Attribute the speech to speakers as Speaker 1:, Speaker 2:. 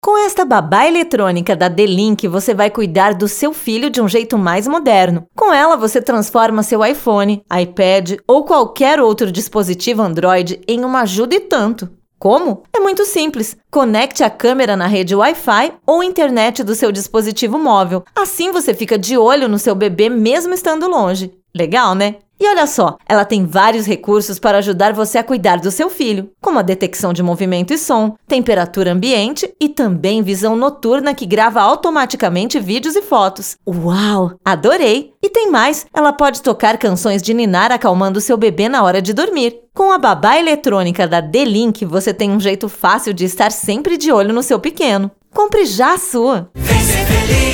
Speaker 1: Com esta babá eletrônica da D-Link, você vai cuidar do seu filho de um jeito mais moderno. Com ela, você transforma seu iPhone, iPad ou qualquer outro dispositivo Android em uma ajuda e tanto. Como? É muito simples. Conecte a câmera na rede Wi-Fi ou internet do seu dispositivo móvel. Assim você fica de olho no seu bebê mesmo estando longe. Legal, né? E olha só, ela tem vários recursos para ajudar você a cuidar do seu filho, como a detecção de movimento e som, temperatura ambiente e também visão noturna que grava automaticamente vídeos e fotos. Uau! Adorei! E tem mais, ela pode tocar canções de ninar acalmando seu bebê na hora de dormir. Com a babá eletrônica da D-Link, você tem um jeito fácil de estar sempre de olho no seu pequeno. Compre já a sua! Vem ser feliz!